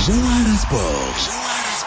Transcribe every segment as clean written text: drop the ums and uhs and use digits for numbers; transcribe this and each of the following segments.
جوهرة سبورت.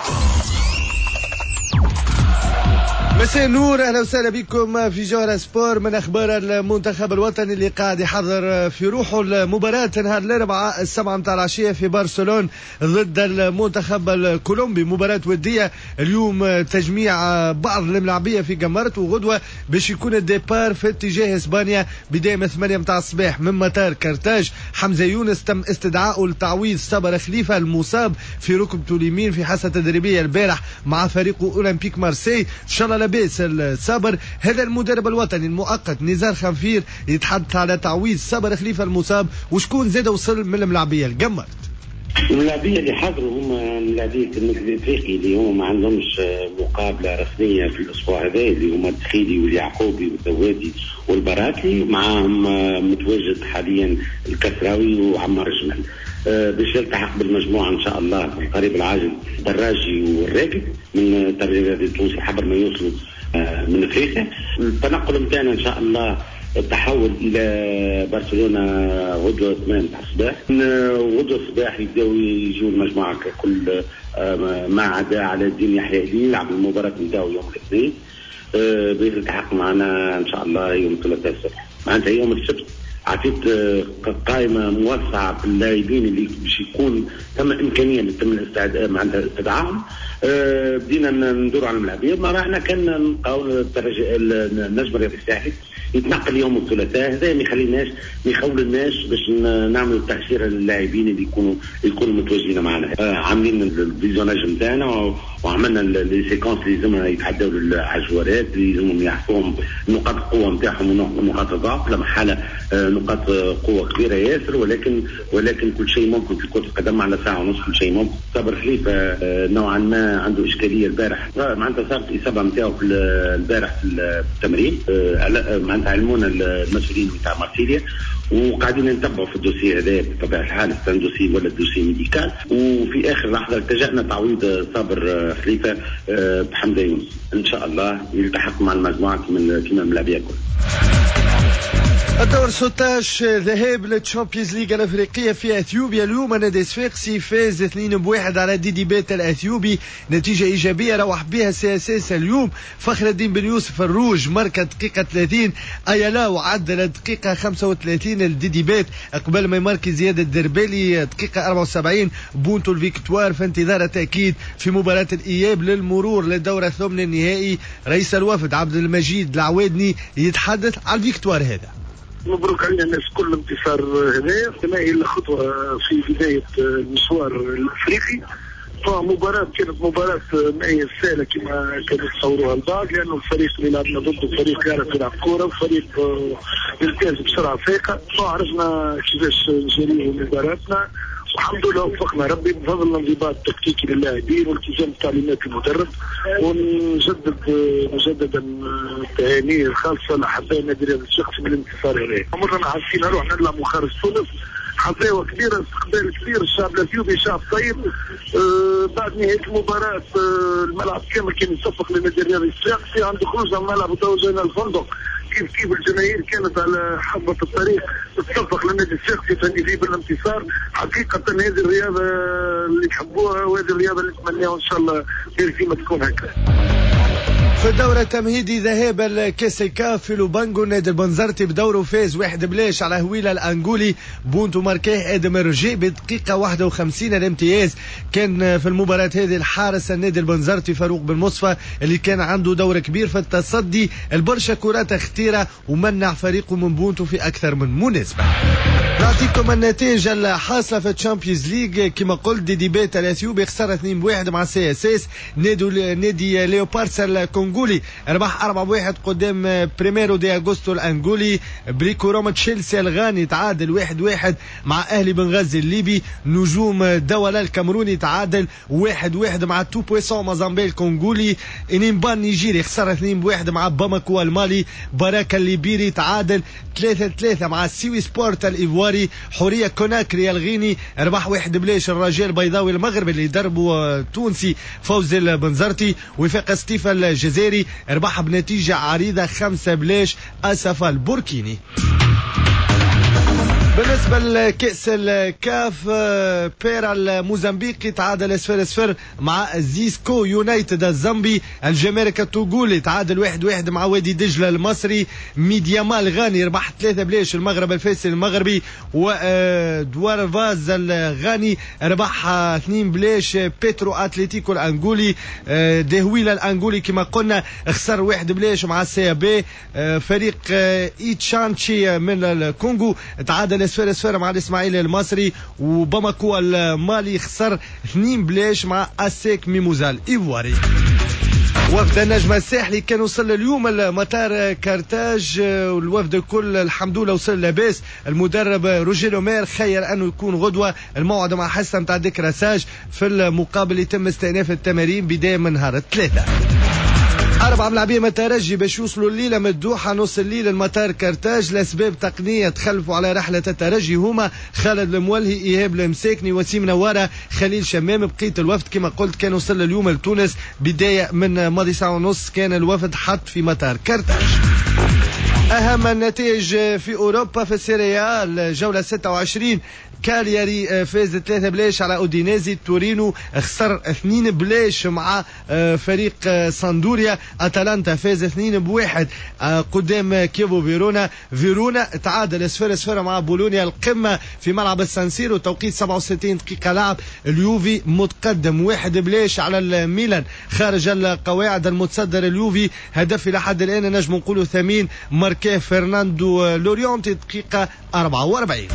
مساء النور، اهلا وسهلا بكم في جوهرة سبور من اخبار المنتخب الوطني اللي قاعد يحضر في روحه المباراة نهار الاربعاء 7 متاع العشية في برشلونة ضد المنتخب الكولومبي. مباراة ودية اليوم، تجميع بعض الملاعبية في قمرت، وغدوة باش يكون الديبار في اتجاه اسبانيا بداية من 8 متاع الصباح من مطار كارتاج. حمزة يونس تم استدعائه لتعويض صابر خليفة المصاب في ركبته اليمين في حصة تدريبية البارح مع فريقه اولمبيك مارسي. ان شاء الله لاباس الصابر. هذا المدرب الوطني المؤقت نزار خنفير يتحدث على تعويض صابر خليفة المصاب، وشكون زاد وصل من الملاعبية القمرت. الملاعبية اللي حضروا هم ملاعبية النادي الافريقي اللي هم ما عندهمش مقابلة رسمية في الاسبوع هذا، اللي هم التخيلي واليعقوبي والدوادي والبراكلي، معاهم متواجد حاليا الكسراوي وعمار الجمل. باش يلتحق بالمجموعة ان شاء الله في القريب العاجل دراجي والراكب من التدريب التونسي حبر ما يوصلوا من افريقيا. التنقل نتاعنا ان شاء الله التحول الى برشلونه غدوه 8 تاع الصباح. غدوه الصباح يبداو يجوا المجموعه ككل ما عدا على الدين يحيى اللي يلعب المباراه نتاعو يوم الاثنين، بيلتحق معنا ان شاء الله يوم الثلاثاء الصبح. معناتها يوم السبت عطيت قائمه موسعه باللاعبين اللي باش يكون ثم امكانيه لتم الاستعداد معناتها استدعائهم. بدينا ندور على الملاعبيه. ما راحنا كان نلقاو النجم الرياضي الساحلي يتنقل يوم الثلاثاء. هذا ما يخولناش باش نعملوا تأشيرة للاعبين اللي يكونوا متواجدين معنا. عاملين الفيزيوناج نتاعنا وعملنا لي سيكونس اللي لازمنا يتحداو للعجوارات اللي لازمهم يحفوهم نقاط القوه نتاعهم ونقاط الضعف. لا محاله نقاط قوه كبيره ياسر، ولكن كل شيء ممكن في كره القدم على ساعه ونص. كل شيء ممكن. صابر خليفه نوعا ما عنده اشكاليه البارح، معناتها صارت الاصابه نتاعو في البارح في التمرين. معناتها علمونا المسؤولين نتاع مارسيليا، وقاعدين نتبعوا في الدوسيه هذا بطبيعه الحال، كان دوسيه ولا دوسيه ميديكال. وفي اخر لحظه التجأنا تعويض صابر خليفه بحمزه يونس. ان شاء الله يلتحق مع المجموعه كما الملاعبيه الكل. الدور 16 ذهاب للتشامبيونز ليغ الافريقيه في اثيوبيا. اليوم نادي صفاقسي فاز 2-1 على ديدي بيت الاثيوبي، نتيجه ايجابيه روح بها CSS اليوم. فخر الدين بن يوسف الروج ماركه دقيقه 30، ايلا وعدل دقيقه 35 لديدي بيت قبل ما يمارك زياد الدربالي دقيقه 74. بونتو الفيكتوار في انتظار التاكيد في مباراه الاياب للمرور للدوره الثامنه النهائي. رئيس الوفد عبد المجيد العوادني يتحدث عن الفيكتوار هذا. مبروك علينا الناس كل انتصار هذايا، هي خطوة في بداية المشوار الافريقي. فمباراة كانت مباراة ما هي سهلة كما كانوا يتصوروها البعض، لأنه الفريق اللي لعبنا ضده فريق يعرف يلعب كورة وفريق يمتاز بسرعة فائقة. فعرفنا كيفاش نجري مباراتنا، والحمد لله وفقنا ربي بفضل الانضباط التكتيكي للاعبين والتزام تعليمات المدرب. ونجدد مجددا التهاني الخالصه لحبايب نادي الرياضي الشخصي من الانتصار هذا. عمرنا حاسين نروح نلعب خارج تونس، حفاوه كبيره، استقبال كبير، الشعب الاثيوبي شعب طيب. بعد نهايه المباراه الملعب كامل كان يصفق لنادي الرياضي الشخصي. عند خروجنا من الملعب وتوجهنا الفندق، كيف الجماهير كانت على حافة الطريق تتصفق للنادي الشخصي تهني بالانتصار. حقيقة هذه الرياضة اللي تحبوها وهذه الرياضة اللي نتمناها إن شاء الله ديما تكون هكذا. في الدورة التمهيدي ذهاب الكاسيكا في لوبانجو، نادي البنزرتي بدوره فاز 1-0 على هويلا الأنغولي. بونتو ماركيه ادم رجي بدقيقة 51 الامتياز. كان في المباراة هذه الحارس النادي البنزرتي فاروق بن مصفى اللي كان عنده دور كبير في التصدي البرشا كرات اختيرة ومنع فريقه من بونتو في أكثر من مناسبة. نعطيكم النتائج الحاصلة في الشامبيونز ليج. كما قلت ديدي بيت الاثيوبي خسر 2-1 مع CSS. نادي ليوباردس الكونغولي ربح 4-1 قدام بريميرو دي اغوستو الانغولي. بريكو روما تشيلسي الغاني تعادل 1-1 مع اهلي بنغازي الليبي. نجوم دولة الكاميروني تعادل 1-1 مع تو بويسون مازامبي الكونغولي. انيمبان نيجيري خسر 2-1 مع باماكو المالي. باراكا الليبيري تعادل 3-3 مع السيوي سبورت الايفواري. حورية كوناكري الغيني ربح 1-0 الرجاء البيضاوي المغربي اللي دربه تونسي فوز البنزرتي. وفاق ستيفا الجزائري ربح بنتيجة عريضة 5-0 أسف البوركيني. بالنسبة لكأس الكاف بيرا الموزمبيقي تعادل 0-0 مع زيسكو يونايتد الزامبي. الجمارك التوغولي تعادل 1-1 مع وادي دجلة المصري. ميديامال غاني ربح 3-0 المغرب الفيصل المغربي. ودوار فاز الغاني ربح 2-0 بيترو اتليتيكو الانغولي. دهويلا الانغولي كما قلنا خسر 1-0 مع السي بي. فريق ايتشانشي من الكونغو تعادل 0-0 مع الاسماعيلي المصري. وباماكو المالي خسر 2-0 مع اسيك ميموزا الايفواري. وفد النجم الساحلي كان وصل اليوم المطار كارتاج، والوفد الكل الحمد لله وصل لاباس. المدرب روجي لومير خير انه يكون غدوه الموعد مع حصه نتاع ديكراساج. في المقابل يتم استئناف التمارين بدايه من نهار الثلاثاء. 4 ملاعبين من الترجي باش يوصلوا الليلة من الدوحة نص الليل المطار كارتاج لأسباب تقنية تخلفوا على رحلة الترجي هما خالد المولهي، إيهاب المساكني، وسيم نوارة، خليل شمام. بقية الوفد كما قلت كان وصل اليوم لتونس بداية من ماضي ساعة ونص. كان الوفد حط في مطار كارتاج. أهم النتائج في أوروبا في السيريا الجولة 26 كالياري فاز 3-0 على أودينيزي. تورينو خسر 2-0 مع فريق ساندوريا. أتلانتا فاز 2-1 قدام كيفو فيرونا. فيرونا تعادل 0-0 مع بولونيا. القمة في ملعب السانسيرو توقيت 67 دقيقة لعب. اليوفي متقدم 1-0 على الميلان خارج القواعد. المتصدر اليوفي هدف إلى حد الآن نجم نقولوا ثمين ماركيه فرناندو لوريونتي دقيقة 44.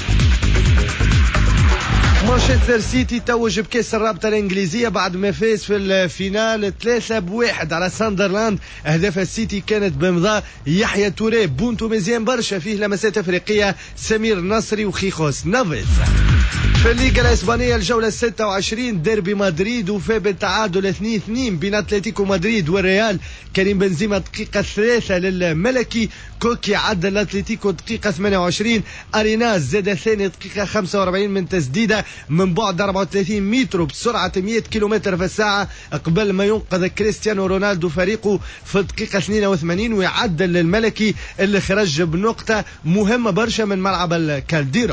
مانشستر سيتي توج بكأس الرابطة الإنجليزية بعد ما فاز في الفينال 3-1 على ساندرلاند. أهداف السيتي كانت بمضاء يحيى توريه. بونتو مزيان برشا فيه لمسات أفريقية سمير نصري وخيخوس نافيز. في الليغا الإسبانية الجولة 26 ديربي مدريد وفاء بالتعادل 2-2 بين أتلتيكو مدريد والريال. كريم بنزيما دقيقة 3 للملكي. كوكي عدل الأتلتيكو دقيقة 28. أريناز زاد ثاني دقيقة 45 من تسديدة من بعد 34 متر بسرعة 100 كيلومتر في الساعة قبل ما ينقذ كريستيانو رونالدو فريقه في الدقيقة 82 ويعدل للملكي اللي خرج بنقطة مهمة برشا من ملعب الكالديرون.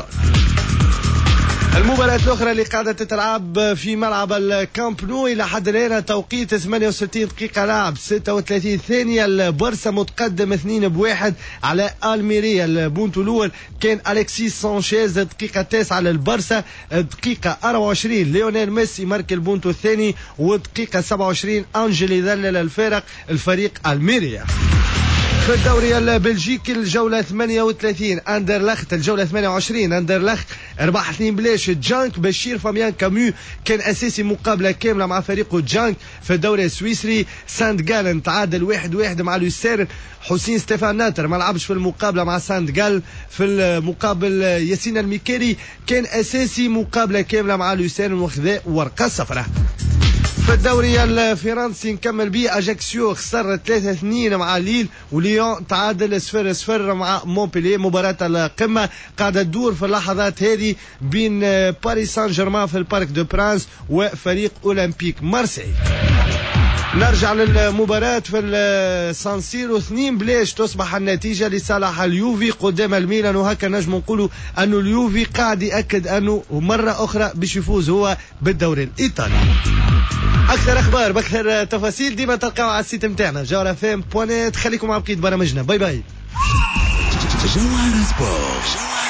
المباراة الأخرى اللي قاعدة تتلعب في ملعب الكامب نو إلى حد الآن توقيت 68 دقيقة لعب 36 ثانية. البارسا متقدم 2-1 على الميريا. البونت الأول كان أليكسيس سانشيز دقيقة 9 للبارسا. دقيقة 24 ليونيل ميسي مارك البونت الثاني. ودقيقة 27 أنجل يذلل الفريق الميريا. في الدوري البلجيكي الجولة 38 أندرلخت الجولة 28 أندرلخت ربح 2-0 جانك. بشير فاميان كامو كان أساسي مقابلة كاملة مع فريقه جانك. في الدوري السويسري ساند جالن تعادل 1-1 مع لوسيرن. حسين ستيفان ناتر ما لعبش في المقابلة مع ساند جال. في المقابل ياسين الميكيري كان أساسي مقابلة كاملة مع لوسيرن وخذا ورقة صفراء. في الدوري الفرنسي نكمل به أجاكسيو خسر 3-2 مع ليل. وليون تعادل 0-0 مع مونبلييه. مباراة القمة قاعدة تدور في اللحظات هذه بين باريس سان جيرمان في البارك دو برانس وفريق أولمبيك مارسيل. نرجع للمباراة في السانسيرو 2-0 تصبح النتيجة لصالح اليوفي قدام الميلان. وهكا نجم نقولوا أنه اليوفي قاعد يأكد أنه مرة أخرى باش يفوز هو بالدوري الإيطالي. أكثر أخبار بأكثر تفاصيل ديما تلقاو على السيت متاعنا jawrafm.net. خليكم مع بقية برامجنا. باي باي.